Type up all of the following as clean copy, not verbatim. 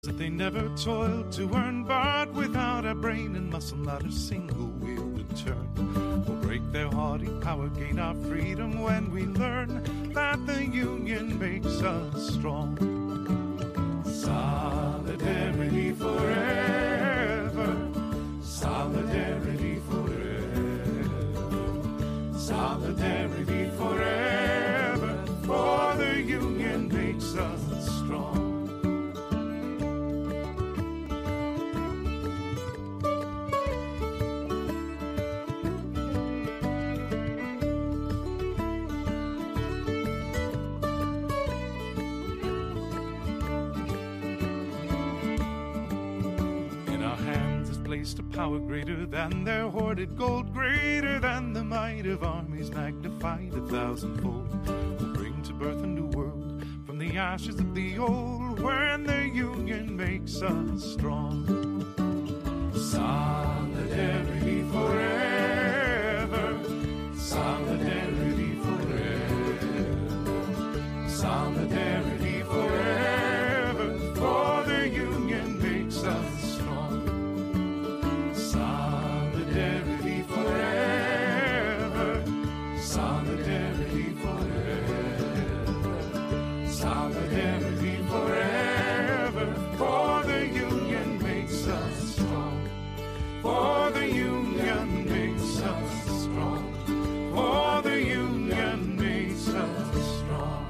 That they never toiled to earn, but without a brain and muscle, not a single wheel would turn. We'll break their haughty power, gain our freedom when we learn that the union makes us strong. Solidarity forever, solidarity forever, solidarity forever, for the union makes us strong. Placed a power greater than their hoarded gold, greater than the might of armies magnified 1,000-fold. We'll bring to birth a new world from the ashes of the old, when the union makes us strong. Solidarity forever, solidarity forever, solidarity forever, for the union makes us strong. Solidarity forever, solidarity forever, solidarity forever, for the union makes us strong, for the union makes us strong, for the union makes us strong.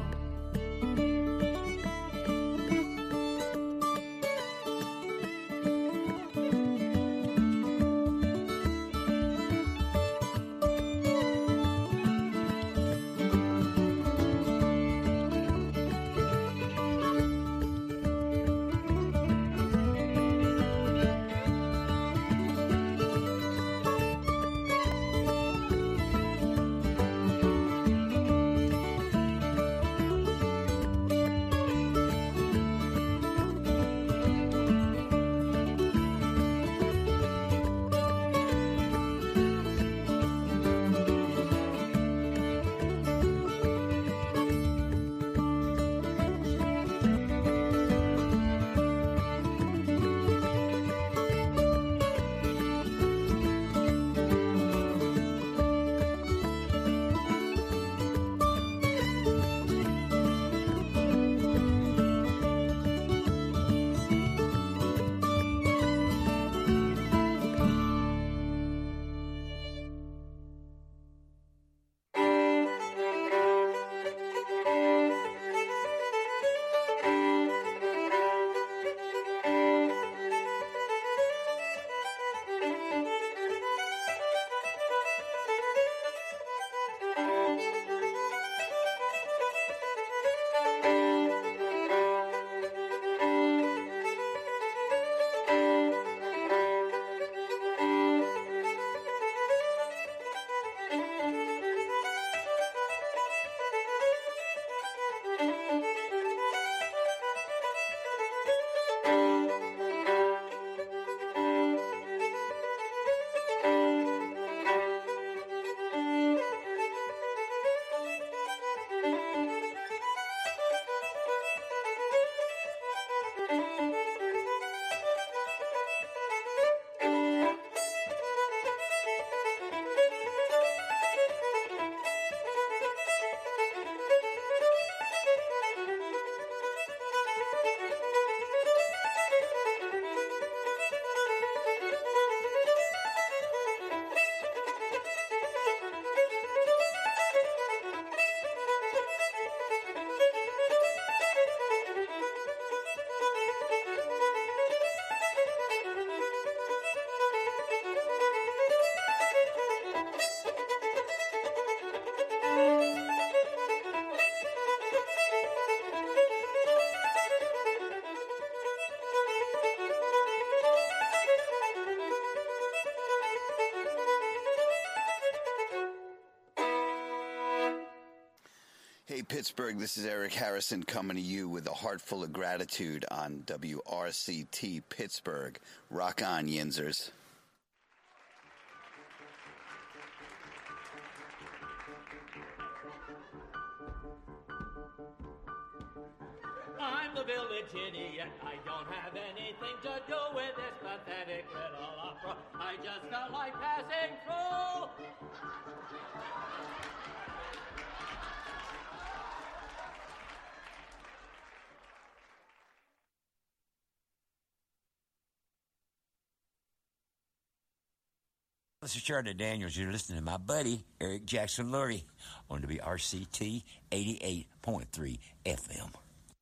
Hey, Pittsburgh, this is Eric Harrison coming to you with a heart full of gratitude on WRCT Pittsburgh. Rock on, Yinzers. I'm the village Ginny, yet I don't have anything to do with this pathetic little opera. I just felt like passing through. This is Charlie Daniels. You're listening to my buddy, Eric Jackson Lurie, on WRCT 88.3 FM.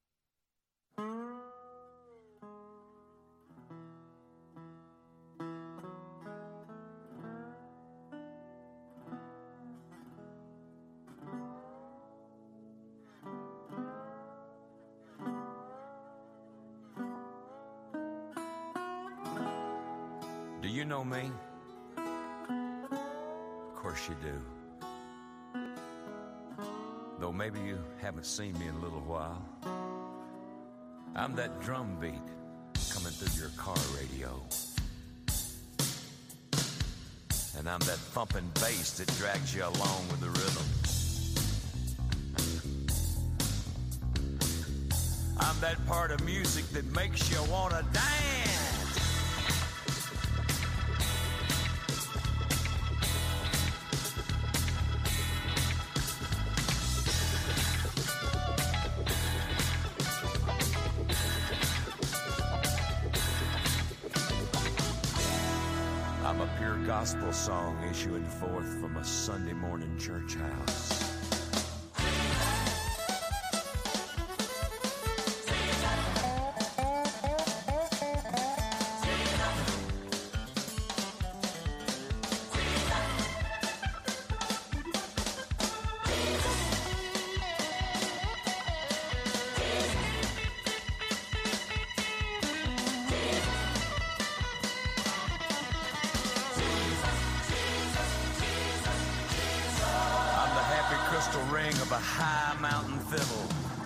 Do you know me? Of course you do. Though maybe you haven't seen me in a little while. I'm that drum beat coming through your car radio. And I'm that thumping bass that drags you along with the rhythm. I'm that part of music that makes you want to dance. I'm a pure gospel song issuing forth from a Sunday morning church house. Ring of a high mountain fiddle.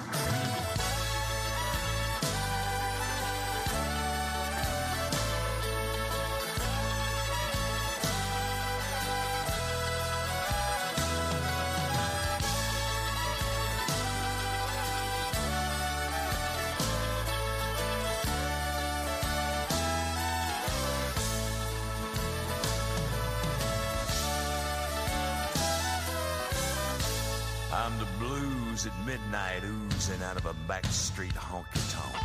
I'm the blues at midnight oozing out of a backstreet honky-tonk.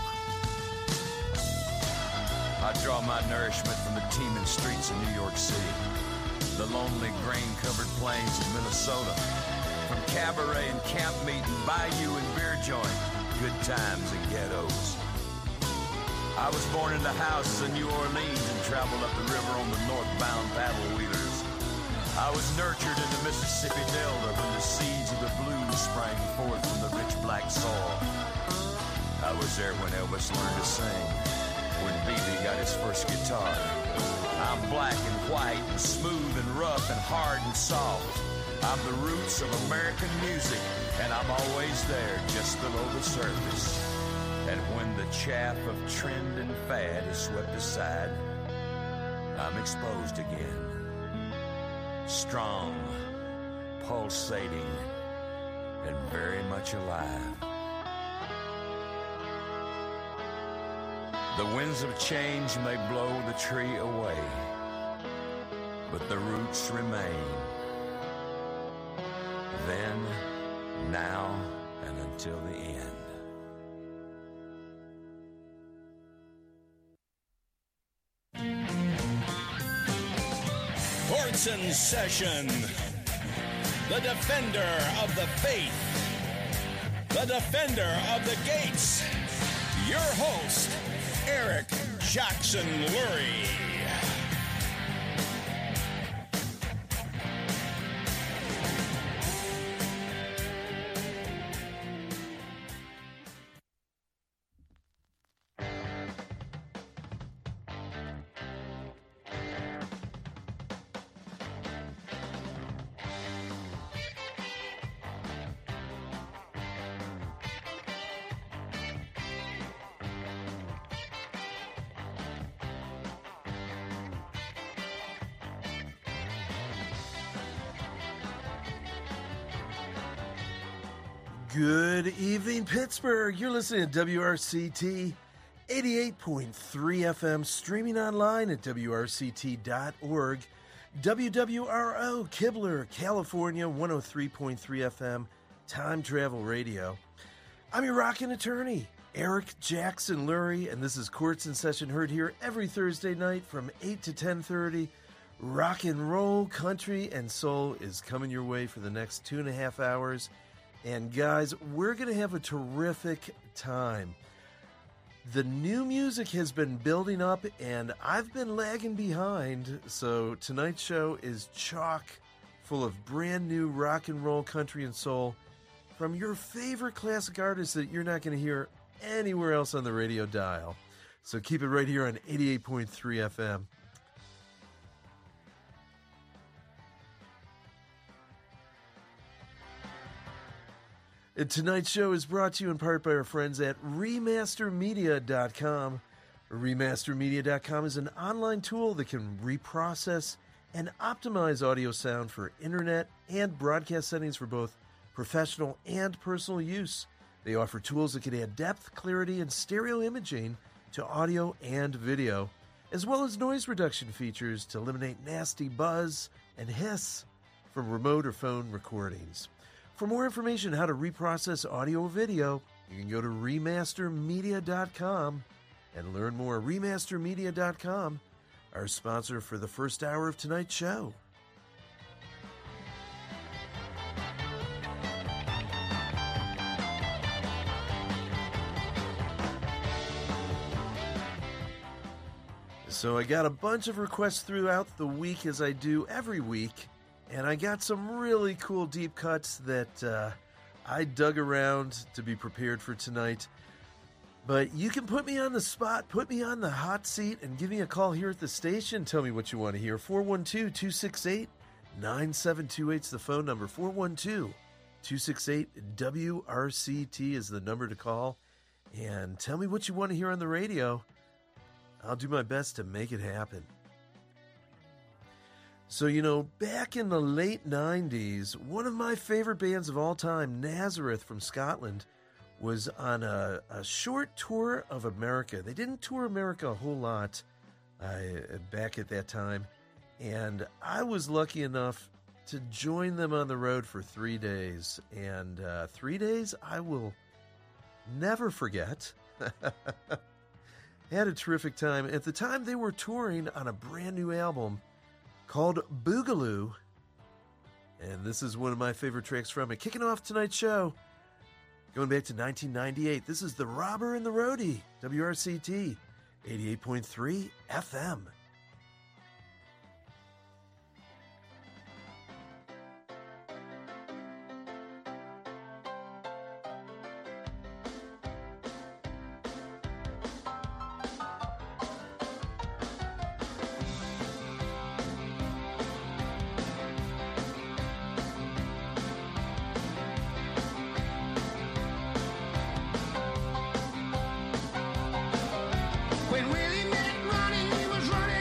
I draw my nourishment from the teeming streets of New York City, the lonely grain-covered plains of Minnesota, from cabaret and camp meeting, bayou and beer joint, good times and ghettos. I was born in the houses of New Orleans and traveled up the river on the northbound paddle wheelers. I was nurtured in the Mississippi Delta when the seeds of the blues sprang forth from the rich black soil. I was there when Elvis learned to sing, when B.B. got his first guitar. I'm black and white and smooth and rough and hard and soft. I'm the roots of American music, and I'm always there just below the surface. And when the chaff of trend and fad is swept aside, I'm exposed again. Strong, pulsating, and very much alive. The winds of change may blow the tree away, but the roots remain. Then, now, and until the end. Orson Session, the defender of the faith, the defender of the gates, your host, Eric Jackson Lurie. Good evening, Pittsburgh. You're listening to WRCT 88.3 FM, streaming online at WRCT.org. WWRO, Kibler, California, 103.3 FM, Time Travel Radio. I'm your rockin' attorney, Eric Jackson Lurie, and this is Courts in Session, heard here every Thursday night from 8 to 10:30. Rock and roll, country, and soul is coming your way for the next 2.5 hours. And guys, we're going to have a terrific time. The new music has been building up, and I've been lagging behind, so tonight's show is chock full of brand new rock and roll, country, and soul from your favorite classic artists that you're not going to hear anywhere else on the radio dial. So keep it right here on 88.3 FM. And tonight's show is brought to you in part by our friends at Remastermedia.com. Remastermedia.com is an online tool that can reprocess and optimize audio sound for internet and broadcast settings for both professional and personal use. They offer tools that can add depth, clarity, and stereo imaging to audio and video, as well as noise reduction features to eliminate nasty buzz and hiss from remote or phone recordings. For more information on how to reprocess audio or video, you can go to Remastermedia.com and learn more. Remastermedia.com, our sponsor for the first hour of tonight's show. So I got a bunch of requests throughout the week, as I do every week. And I got some really cool deep cuts that I dug around to be prepared for tonight. But you can put me on the spot, put me on the hot seat, and give me a call here at the station. Tell me what you want to hear. 412-268-9728 is the phone number. 412-268-WRCT is the number to call. And tell me what you want to hear on the radio. I'll do my best to make it happen. So, you know, back in the late 90s, one of my favorite bands of all time, Nazareth from Scotland, was on a short tour of America. They didn't tour America a whole lot back at that time, and I was lucky enough to join them on the road for 3 days. And 3 days I will never forget. Had a terrific time. At the time, they were touring on a brand new album called Boogaloo, and this is one of my favorite tracks from it. Kicking off tonight's show, going back to 1998, this is The Robber and the Roadie, WRCT 88.3 FM. When Willie met Ronnie, he was running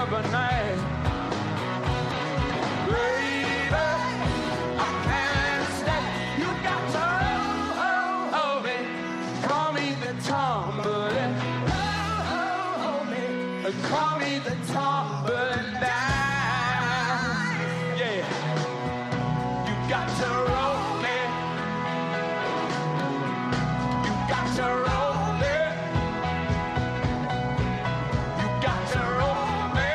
every night. Baby, I can't stay. You got to hold me. Call me the Tom Bullet. Hold me. Call me the Tom Bullet now. Yeah. You got to roll me. You got to roll me. You got to roll me.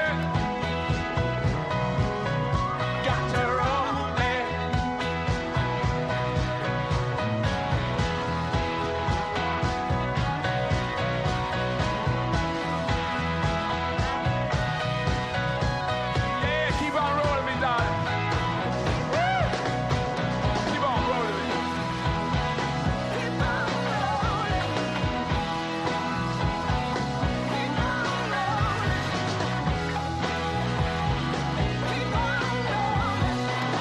Got to roll me. Yeah, keep on rolling me, darling. Woo! Keep on rolling me. Keep on rolling. Keep on rolling. Keep on rolling.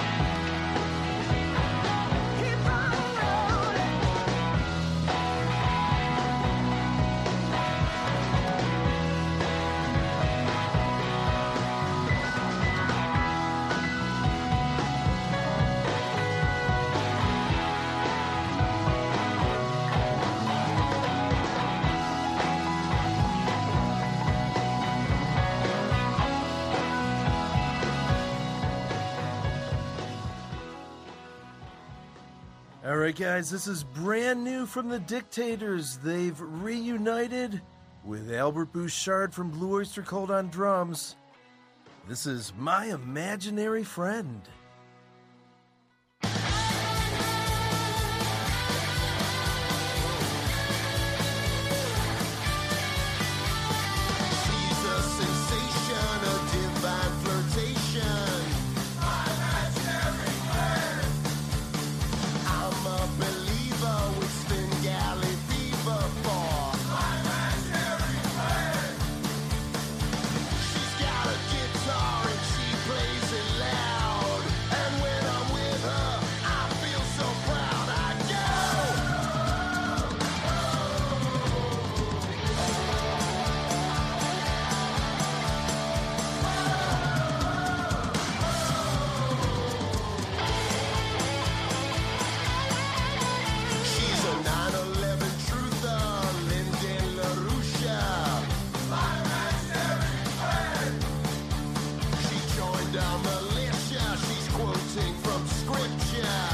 Keep on rolling. All right, guys, this is brand new from the Dictators. They've reunited with Albert Bouchard from Blue Oyster Cult on drums. This is My Imaginary Friend. She's a sensation, a divine flirtation. I'm a believer with Svengali fever for. She's got a guitar and she plays it loud. And when I'm with her, I feel so proud. I go. She's a 9/11 truther, Lyndon LaRouche. She joined our militia. She's quoting from scripture.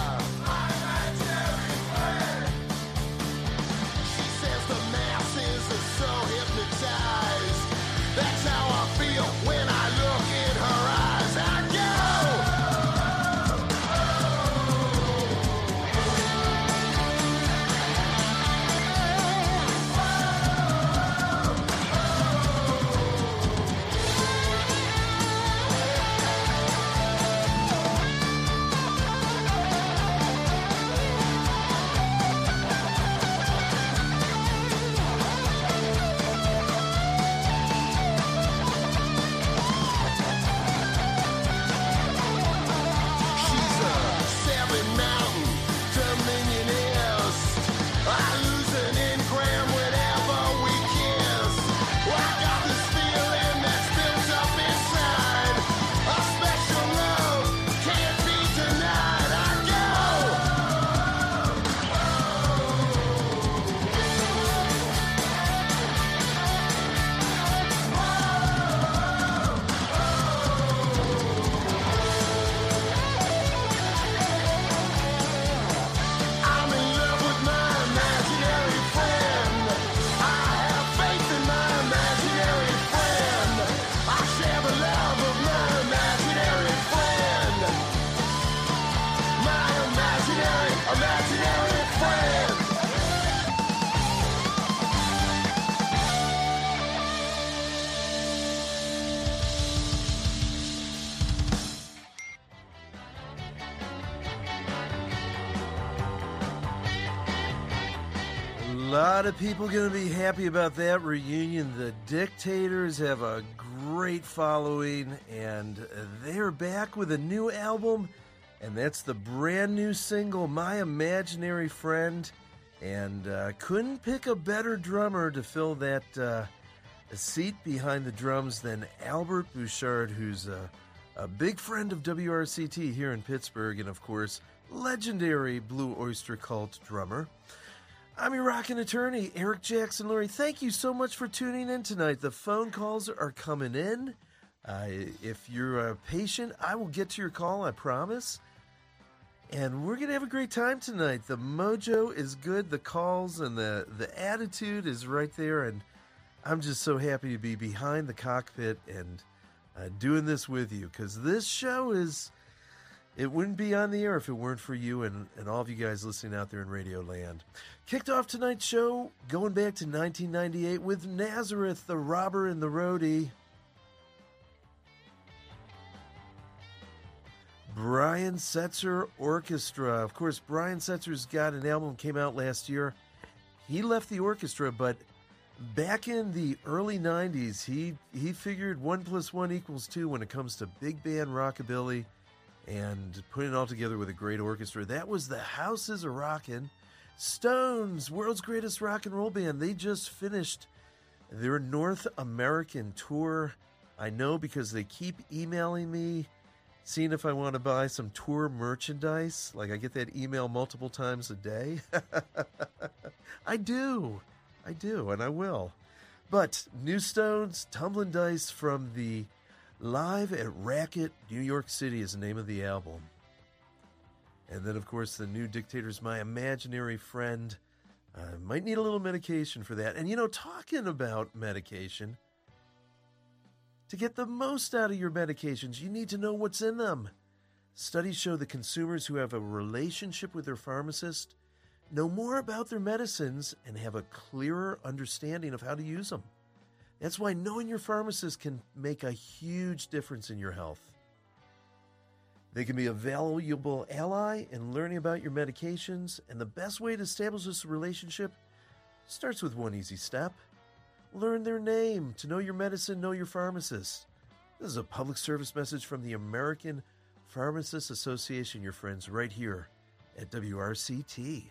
She says the masses are so hypnotized. That's how I feel when I look in her eyes. I go. She's a seven mountain dominionist. I lose an engram whenever we kiss. I got this feeling that's built up inside. A special love can't be denied. I go. I'm in love with my imaginary friend. I have faith in my imaginary friend. I share the love of my imaginary friend. My imaginary friend. A lot of people going to be happy about that reunion. The Dictators have a great following, and they're back with a new album, and that's the brand new single, My Imaginary Friend. And couldn't pick a better drummer to fill that a seat behind the drums than Albert Bouchard, who's a big friend of WRCT here in Pittsburgh, and of course, legendary Blue Oyster Cult drummer. I'm your rockin' attorney, Eric Jackson Lurie. Thank you so much for tuning in tonight. The phone calls are coming in. If you're patient, I will get to your call, I promise. And we're going to have a great time tonight. The mojo is good, the calls and the attitude is right there, and I'm just so happy to be behind the cockpit and doing this with you, because this show it wouldn't be on the air if it weren't for you and all of you guys listening out there in Radio Land. Kicked off tonight's show going back to 1998 with Nazareth, the Robber and the Roadie. Brian Setzer Orchestra. Of course, Brian Setzer's got an album came out last year. He left the orchestra, but back in the early 90s, he figured 1 + 1 = 2 when it comes to big band rockabilly and putting it all together with a great orchestra. That was the Houses of Rockin'. Stones, world's greatest rock and roll band. They just finished their North American tour. I know because they keep emailing me, seeing if I want to buy some tour merchandise. Like, I get that email multiple times a day. I do, and I will. But New Stones, Tumbling Dice from the Live at Racket, New York City is the name of the album. And then, of course, the New Dictators, My Imaginary Friend. Might need a little medication for that. And, talking about medication, to get the most out of your medications, you need to know what's in them. Studies show that consumers who have a relationship with their pharmacist know more about their medicines and have a clearer understanding of how to use them. That's why knowing your pharmacist can make a huge difference in your health. They can be a valuable ally in learning about your medications, and the best way to establish this relationship starts with one easy step. Learn their name. To know your medicine, know your pharmacist. This is a public service message from the American Pharmacists Association, your friends right here at WRCT.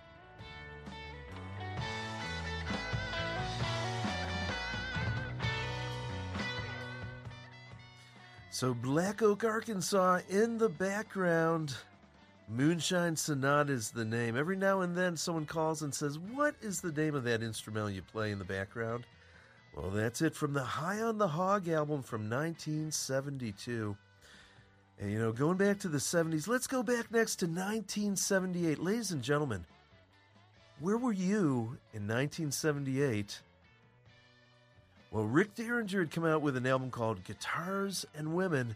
So Black Oak, Arkansas in the background. Moonshine Sonata is the name. Every now and then someone calls and says, what is the name of that instrumental you play in the background? Well, that's it from the High on the Hog album from 1972. And, going back to the 70s, let's go back next to 1978. Ladies and gentlemen, where were you in 1978? Well, Rick Derringer had come out with an album called Guitars and Women.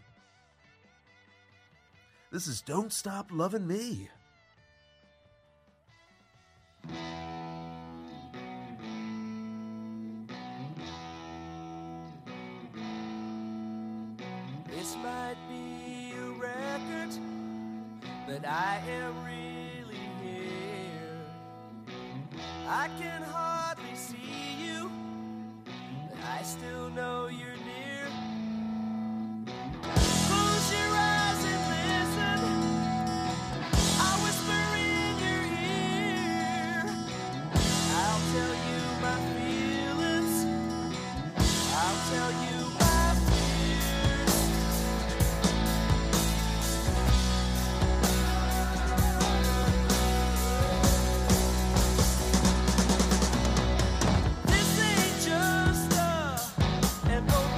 This is Don't Stop Lovin' Me. This might be a record, but I am really here. I can hardly see you, but I still know you're near. Close your eyes and listen. I'll whisper in your ear. I'll tell you my feelings. I'll tell you my fears. This ain't just an old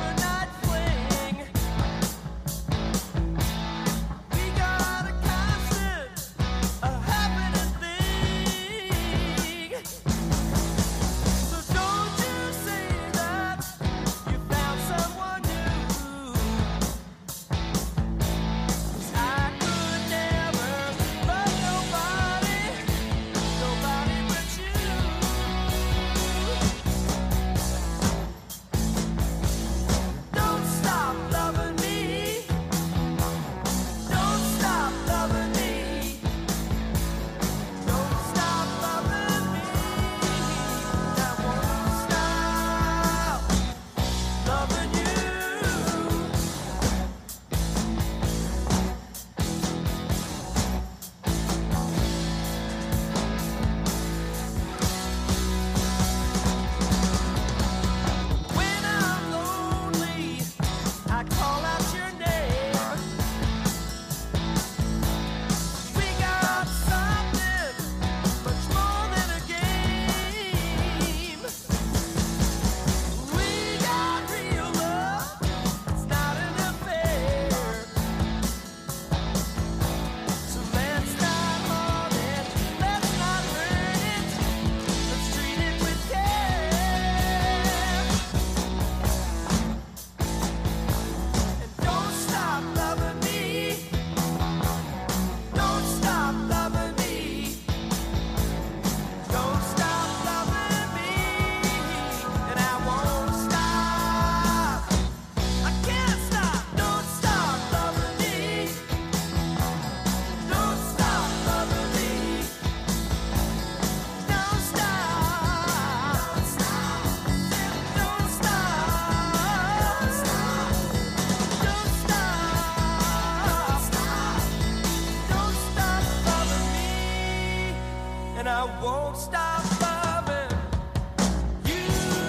and I won't stop loving you.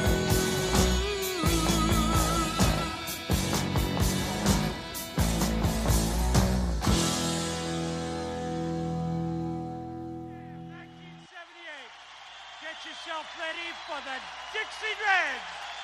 Get yourself ready for the Dixie Dreads.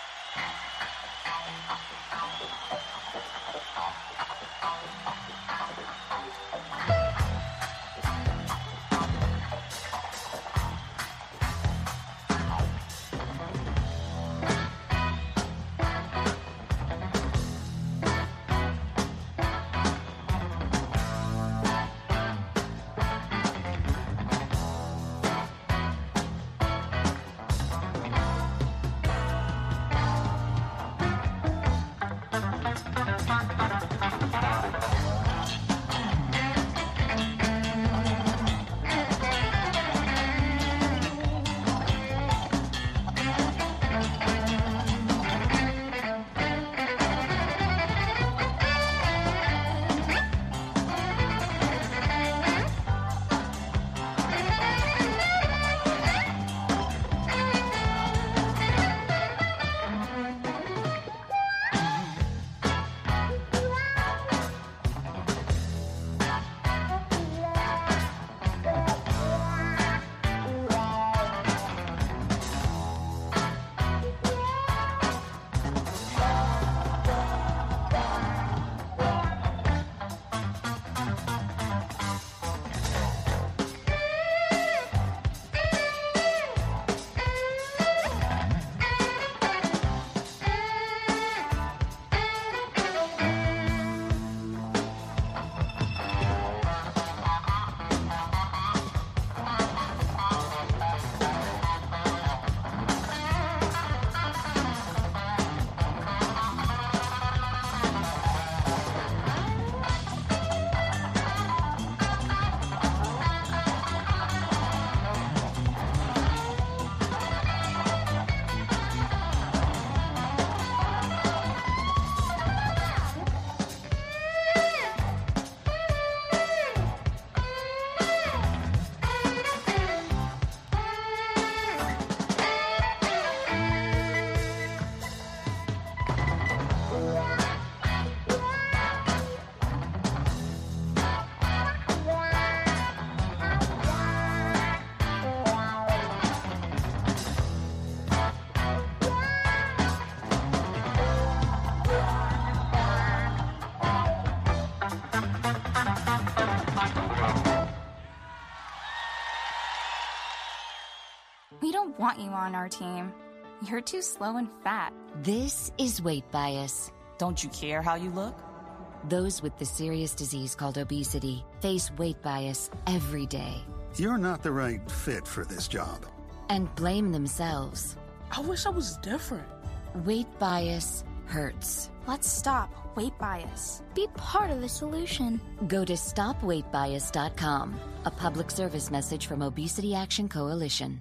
We don't want you on our team. You're too slow and fat. This is weight bias. Don't you care how you look? Those with the serious disease called obesity face weight bias every day. You're not the right fit for this job. And blame themselves. I wish I was different. Weight bias hurts. Let's stop weight bias. Be part of the solution. Go to stopweightbias.com. A public service message from Obesity Action Coalition.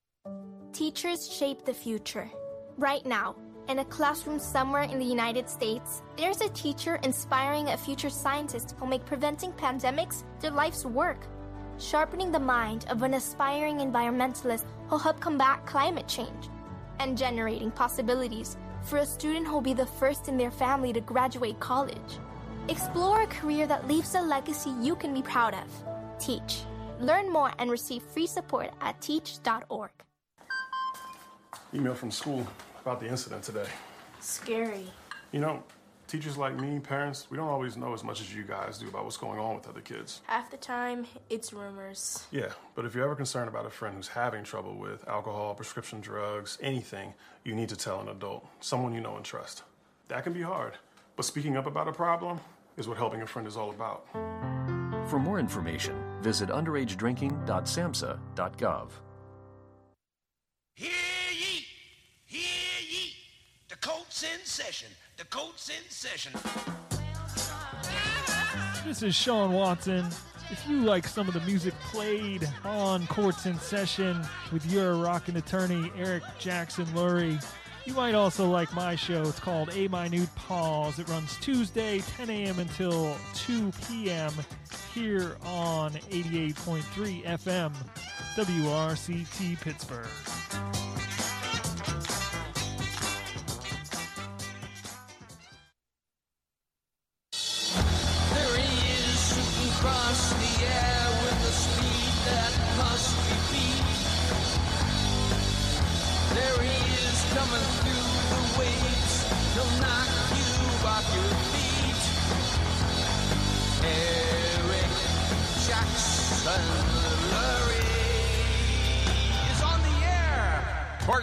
Teachers shape the future. Right now, in a classroom somewhere in the United States, there's a teacher inspiring a future scientist who'll make preventing pandemics their life's work. Sharpening the mind of an aspiring environmentalist who'll help combat climate change. And generating possibilities for a student who'll be the first in their family to graduate college. Explore a career that leaves a legacy you can be proud of. Teach. Learn more and receive free support at teach.org. Email from school about the incident today. Scary. You know, teachers like me, parents, we don't always know as much as you guys do about what's going on with other kids. Half the time, it's rumors. Yeah, but if you're ever concerned about a friend who's having trouble with alcohol, prescription drugs, anything, you need to tell an adult, someone you know and trust. That can be hard, but speaking up about a problem is what helping a friend is all about. For more information, visit underagedrinking.samhsa.gov. Hear ye! Hear ye! The Colts in session! The Colts in session! This is Sean Watson. If you like some of the music played on Courts in Session with your rockin' attorney, Eric Jackson Lurie, You might also like my show. It's called A Minute Pause. It runs Tuesday, 10 a.m. until 2 p.m. here on 88.3 FM, WRCT Pittsburgh. There he is shooting across the air with a speed that must be beat. There he is coming through the waves. He'll knock you off your feet. Eric Jackson Lurie is on the air.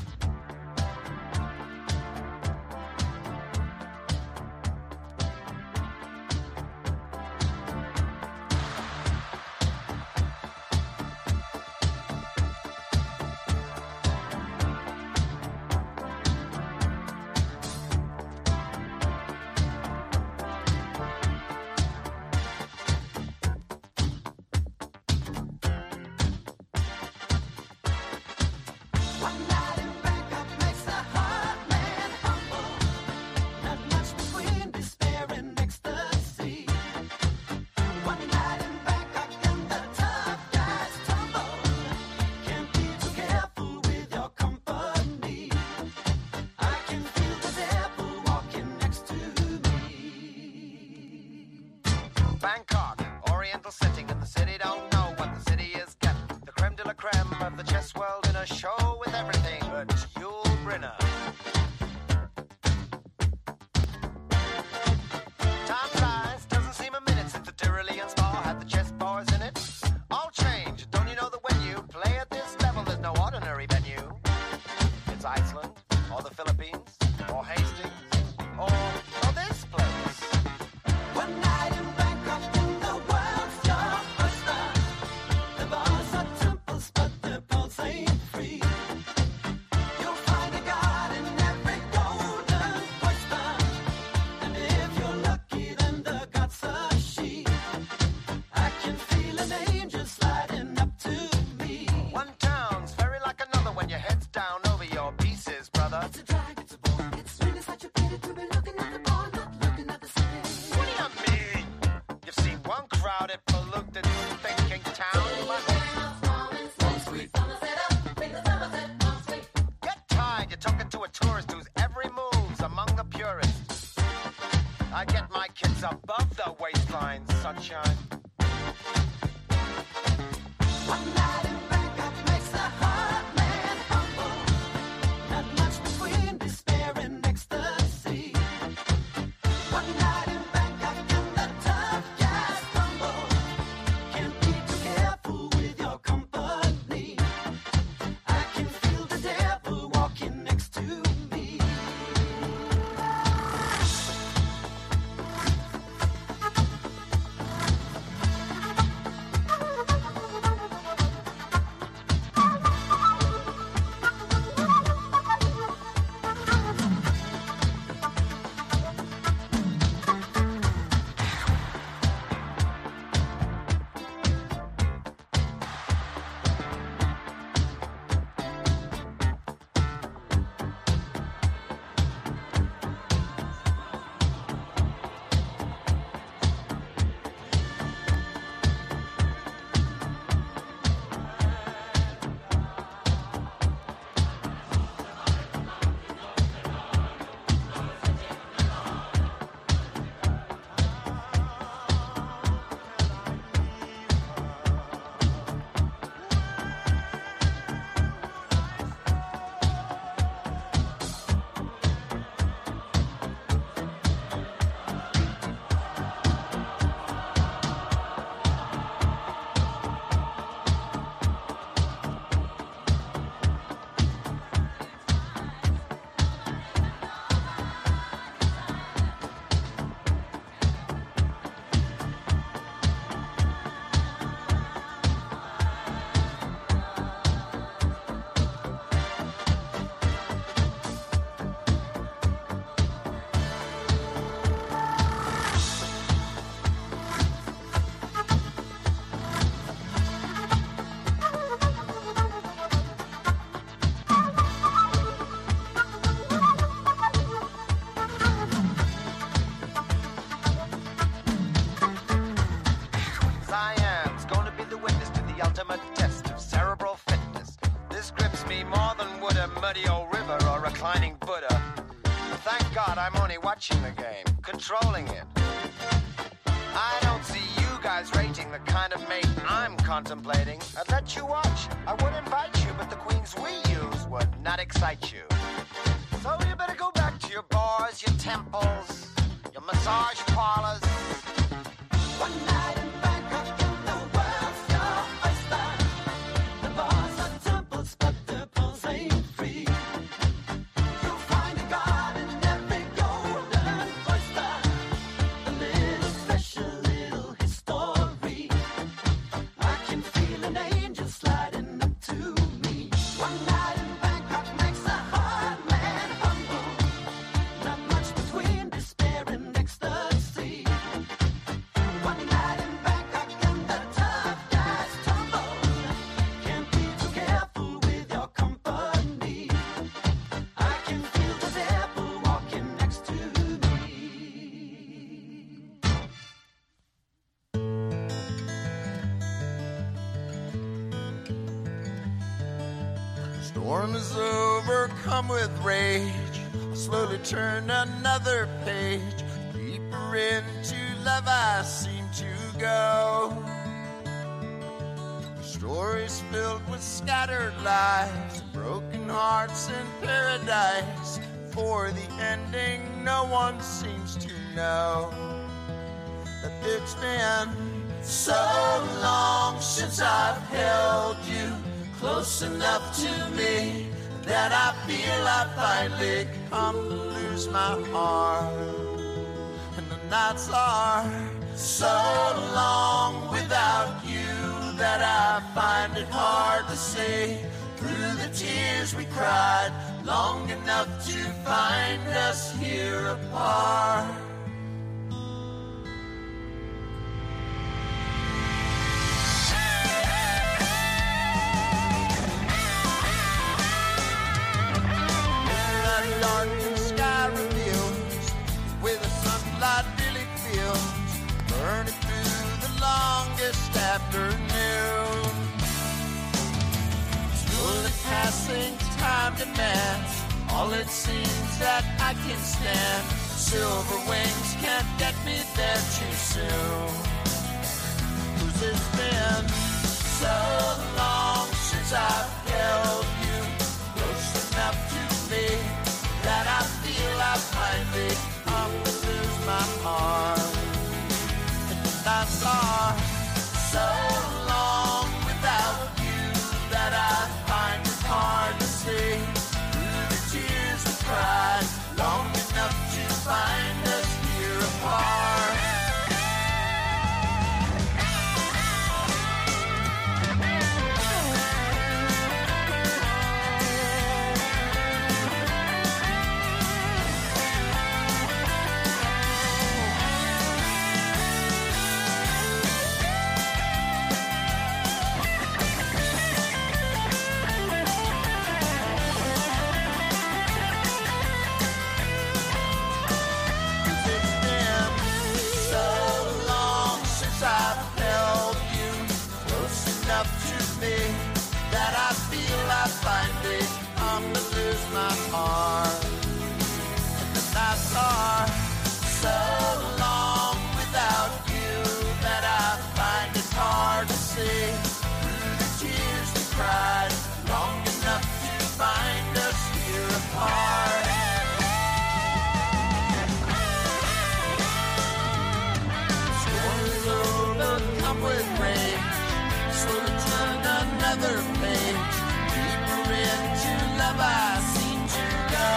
Bangkok, oriental setting, and the city don't know what the city is getting. The creme de la creme of the chess world in a show with everything but Yul Brynner. Time flies, doesn't seem a minute since the Tyrolean Spa had the chess bars in it. All change, don't you know that when you play at this level, there's no ordinary venue? It's Iceland, or the Philippines, or Hastings, or this place. One night in Bangkok in the world's your oyster. The bars are temples, but the pulse ain't free. You'll find a god in every golden oyster. And if you're lucky, then the god's a she. I can feel an angel sliding up to me. One town's very like another when your head's down over your pieces, brother. It's a drag, it's a bore. It's really such a pity to be looking at the bar, not looking at the city. What do you mean? You've seen one crowded, polluted, thinking town. Get tired, you're talking to a tourist whose every move's among the purists. I get my kids above the waistline, sunshine. One night in Bangkok makes the heart man humble. Not much between despair and ecstasy. One night in Bangkok and the tough guys stumble. Can't be too careful with your company. I can feel the devil walking next to me. muddy old river or reclining Buddha. Thank God I'm only watching the game, controlling it. I don't see you guys rating the kind of mate I'm contemplating. I'd let you watch, I would invite you, but the queens we use would not excite you. So you better go back to your bars, your temples, your massage parlors. One night in Bangkok and the world's your oyster. The bars are temples, but their pulls ain't free. You'll find a god in every golden oyster. A little special little history. I can feel an angel sliding up to me. One night in Bangkok makes a hard man humble. Not much between despair and ecstasy. One night in Bangkok and the tough guys tumble. Can't be too careful with your company. I can feel the devil walking next to me. Storm is over, come with rage. I'll slowly turn another page. Deeper into love I seem to go. The story's filled with scattered lives, broken hearts in paradise. For the ending, no one seems to know that it's been so long since I've held you close enough to me that I feel I finally come to lose my heart. And the nights are so long without you that I find it hard to see through the tears we cried, long enough to find us here apart. Darkened sky reveals where the sunlight really feels, burning through the longest afternoon. Slowly passing, time demands all it seems that I can stand. Silver wings can't get me there too soon. 'Cause it's been so long since I've held you close enough to me that I feel I finally come to lose my heart. And the nights are so long without you that I find it hard to see through the tears we cried, long enough to find us here apart. That I feel I finally come to lose my heart. And the nights are so long without you that I find it hard to see through the tears we cried, long enough to find us here apart. Storms over, come with rain. Slowly turn another page. Deeper into love I seem to go.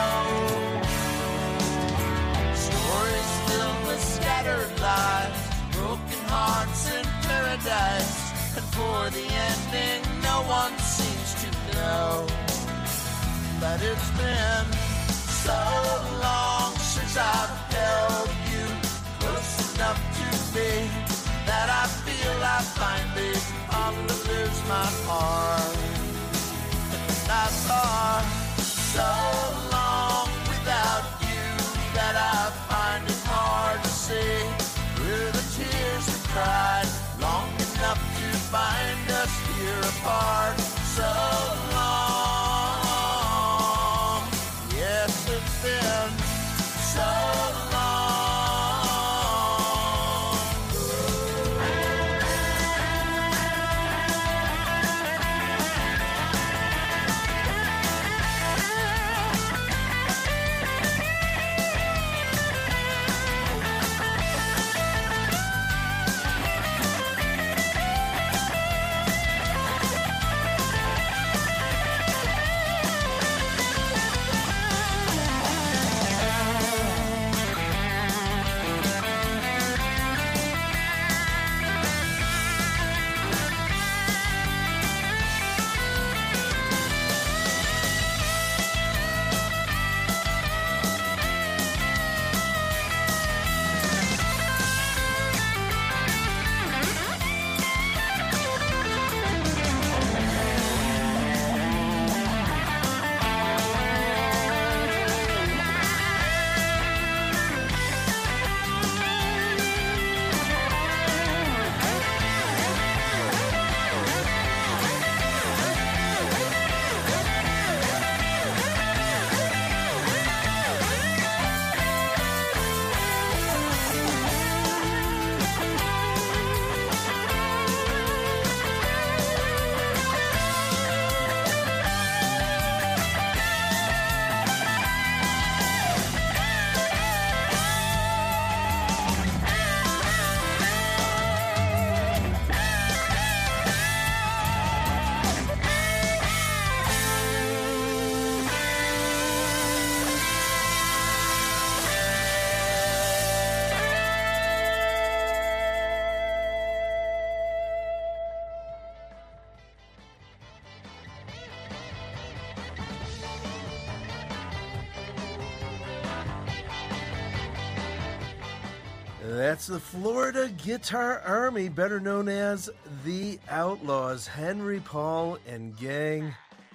Stories filled with scattered lives, broken hearts in paradise. And for the ending, no one seems to know that it's been so long since I've held you close enough to me that I feel I finally come to lose my heart. And the nights are so long without you that I find it hard to see through the tears we cried, long enough to find us here apart. So long. That's the Florida Guitar Army, better known as the Outlaws. Henry Paul and gang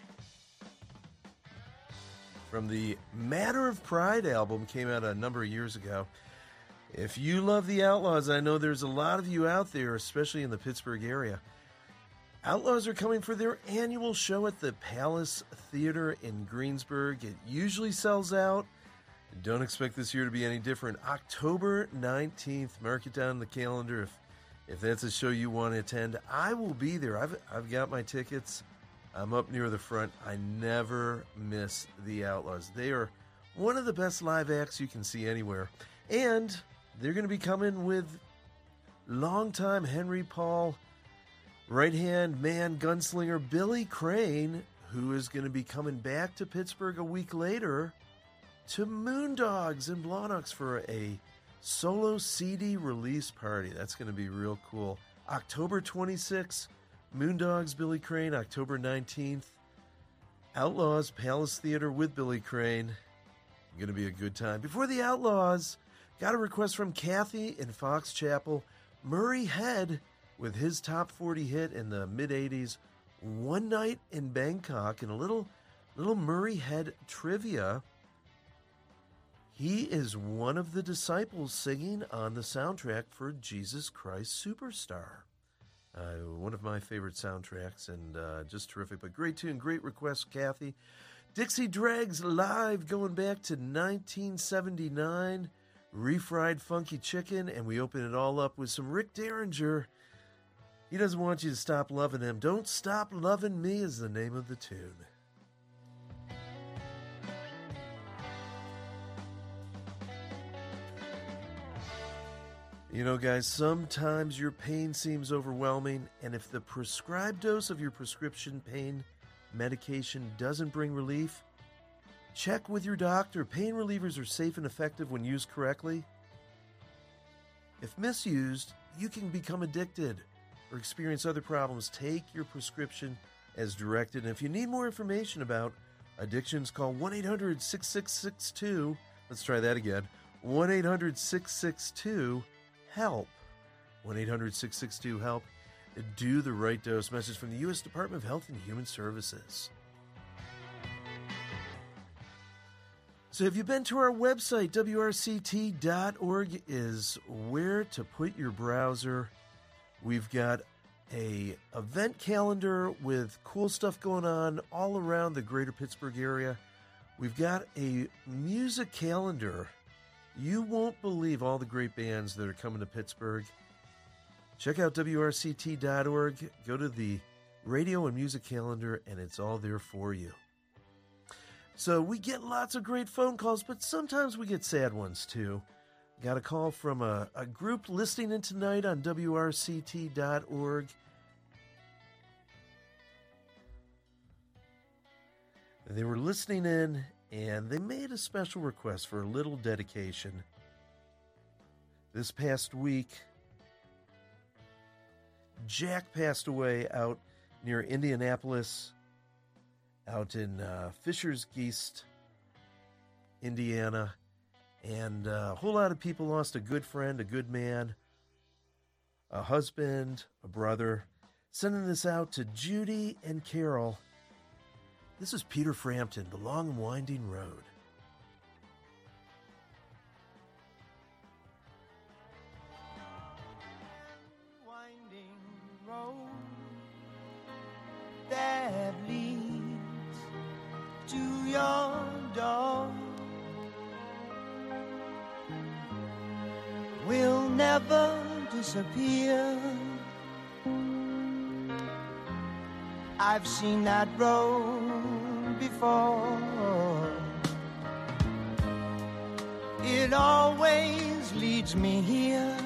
from the Matter of Pride album, came out a number of years ago. If you love the Outlaws, I know there's a lot of you out there, especially in the Pittsburgh area. Outlaws are coming for their annual show at the Palace Theater in Greensburg. It usually sells out. Don't expect this year to be any different. October 19th, mark it down on the calendar. If that's a show you want to attend, I will be there. I've got my tickets. I'm up near the front. I never miss the Outlaws. They are one of the best live acts you can see anywhere. And they're going to be coming with longtime Henry Paul right-hand man gunslinger Billy Crane, who is going to be coming back to Pittsburgh a week later to Moondogs in Blawnox for a solo CD release party. That's going to be real cool. October 26th, Moondogs, Billy Crane. October 19th, Outlaws, Palace Theater with Billy Crane. Going to be a good time. Before the Outlaws, got a request from Kathy in Fox Chapel. Murray Head with his top 40 hit in the mid-'80s, One Night in Bangkok, and a little Murray Head trivia. He is one of the disciples singing on the soundtrack for Jesus Christ Superstar. One of my favorite soundtracks, and just terrific. But great tune, great request, Kathy. Dixie Dregs live going back to 1979. Refried Funky Chicken, and we open it all up with some Rick Derringer. He doesn't want you to stop loving him. Don't Stop Loving Me is the name of the tune. You know, guys, sometimes your pain seems overwhelming, and if the prescribed dose of your prescription pain medication doesn't bring relief, check with your doctor. Pain relievers are safe and effective when used correctly. If misused, you can become addicted or experience other problems. Take your prescription as directed. And if you need more information about addictions, call 1-800-6662. Let's try that again. 1-800-662-HELP. 1-800-662-HELP. Do the right dose. Message from the U.S. Department of Health and Human Services. So have you been to our website? WRCT.org is where to put your browser. We've got a event calendar with cool stuff going on all around the greater Pittsburgh area. We've got a music calendar. You won't believe all the great bands that are coming to Pittsburgh. Check out WRCT.org. Go to the radio and music calendar, and it's all there for you. So we get lots of great phone calls, but sometimes we get sad ones too. Got a call from a group listening in tonight on WRCT.org. They were listening in, and they made a special request for a little dedication. This past week, Jack passed away out near Indianapolis, out in Fishers Geest, Indiana. And a whole lot of people lost a good friend, a good man, a husband, a brother. Sending this out to Judy and Carol. This is Peter Frampton, The Long and Winding Road. Winding road that leads to your door will never disappear. I've seen that road before. It always leads me here.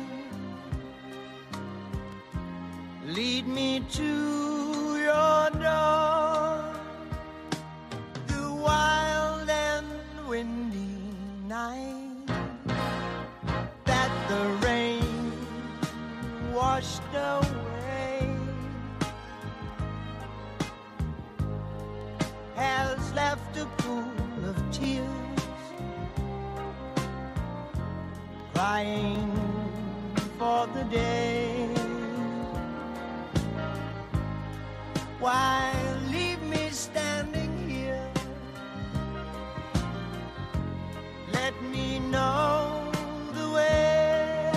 Lead me to your door. The wild and windy night that the rain washed away has left a pool of tears, crying for the day. Why leave me standing here? Let me know the way.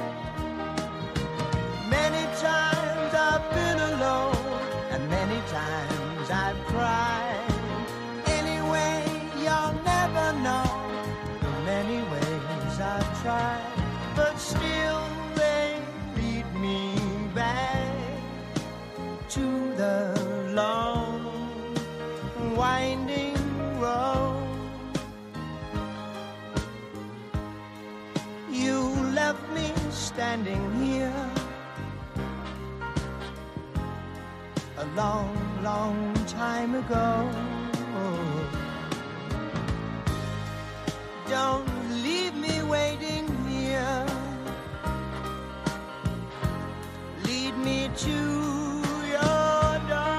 Many times I've been alone, and many times I've cried. Anyway, you'll never know the many ways I've tried, but still they lead me back to the long, winding road. You left me standing here a long, long time ago. Don't leave me waiting here. Lead me to your door.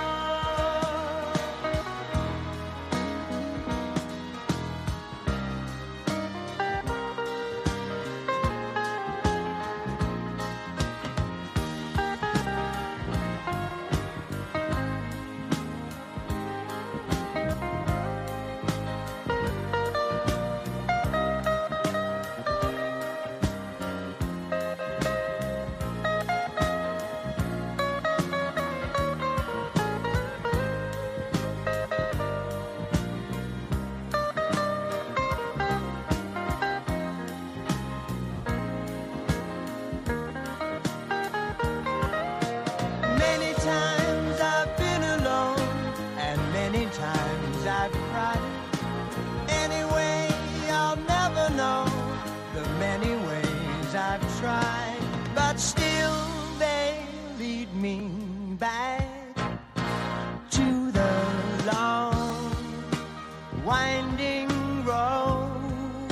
Many times I've been alone, and many times I've cried. Anyway, I'll never know the many ways I've tried, but still they lead me back to the long, winding road.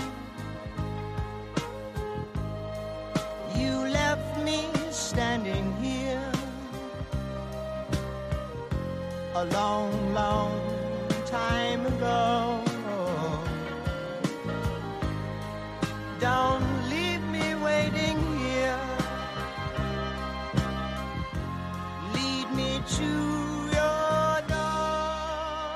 You left me standing here a long, long time ago. Don't leave me waiting here. Lead me to your door.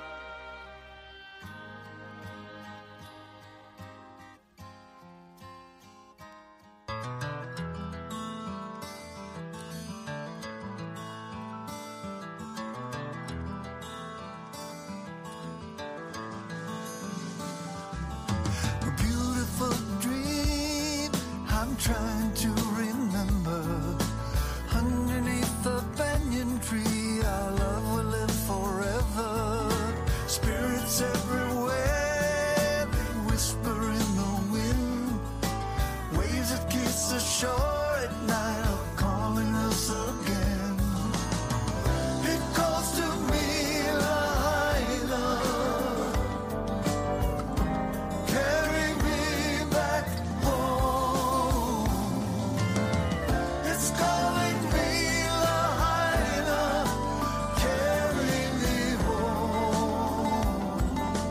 A beautiful dream I'm trying to remember. Underneath the banyan tree, our love will live forever. Spirits everywhere, they whisper in the wind. Waves that kiss the shore at night are calling us again. It calls to me, Lahaina. Carry me back home. It's calling me, Lahaina. Carry me home.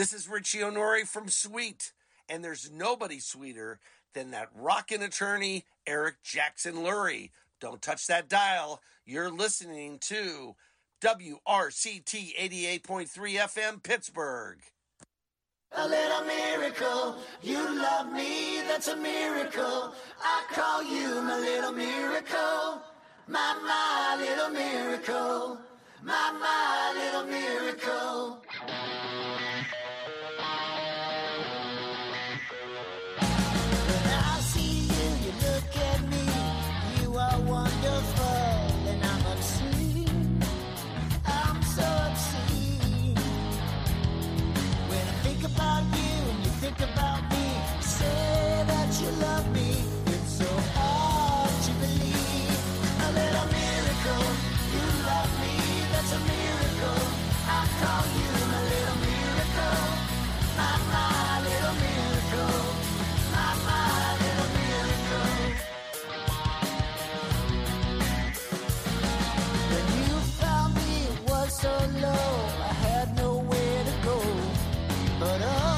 This is Richie Honori from Sweet, and there's nobody sweeter than that rockin' attorney, Eric Jackson Lurie. Don't touch that dial. You're listening to WRCT 88.3 FM, Pittsburgh. A little miracle, you love me, that's a miracle. I call you my little miracle. My little miracle. My little miracle. When I see you, you look at me. You are wonderful, and I'm obscene. I'm so obscene. When I think about you and you think about me, you say that you love me. It's so hard to believe. A little miracle, you love me, that's a miracle. I call you my little miracle. My little miracle. My little miracle. When you found me, it was so low, I had nowhere to go. But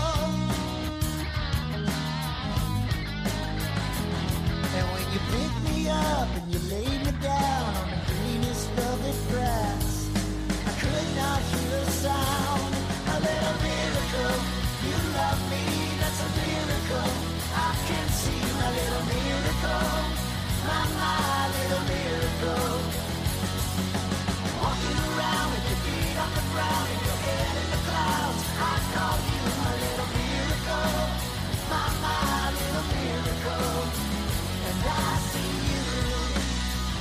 and when you picked me up and you laid me down on the greenest velvet grass, I could not hear a sound. A little miracle, you love me, that's a miracle. I can see my little miracle, my little miracle. Walking around with your feet on the ground and your head in the clouds, I call you my little miracle, my little miracle. And I see you,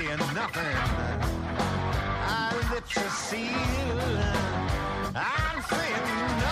saying nothing. Our lips are sealed. I'm saying